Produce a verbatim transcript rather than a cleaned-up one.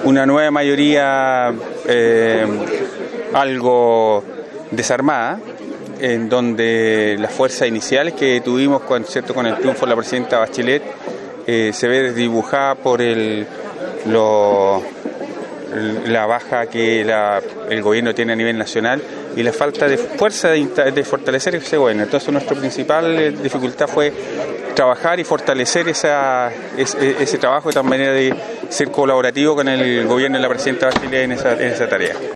una nueva mayoría eh, algo desarmada, en donde las fuerzas iniciales que tuvimos con, ¿cierto? con el triunfo de la presidenta Bachelet eh, se ve desdibujada por el, lo, la baja que la, el gobierno tiene a nivel nacional y la falta de fuerza de, de fortalecer ese gobierno. Entonces nuestra principal dificultad fue trabajar y fortalecer esa, ese, ese trabajo de tal manera de ser colaborativo con el gobierno de la presidenta Bachelet en esa, en esa tarea.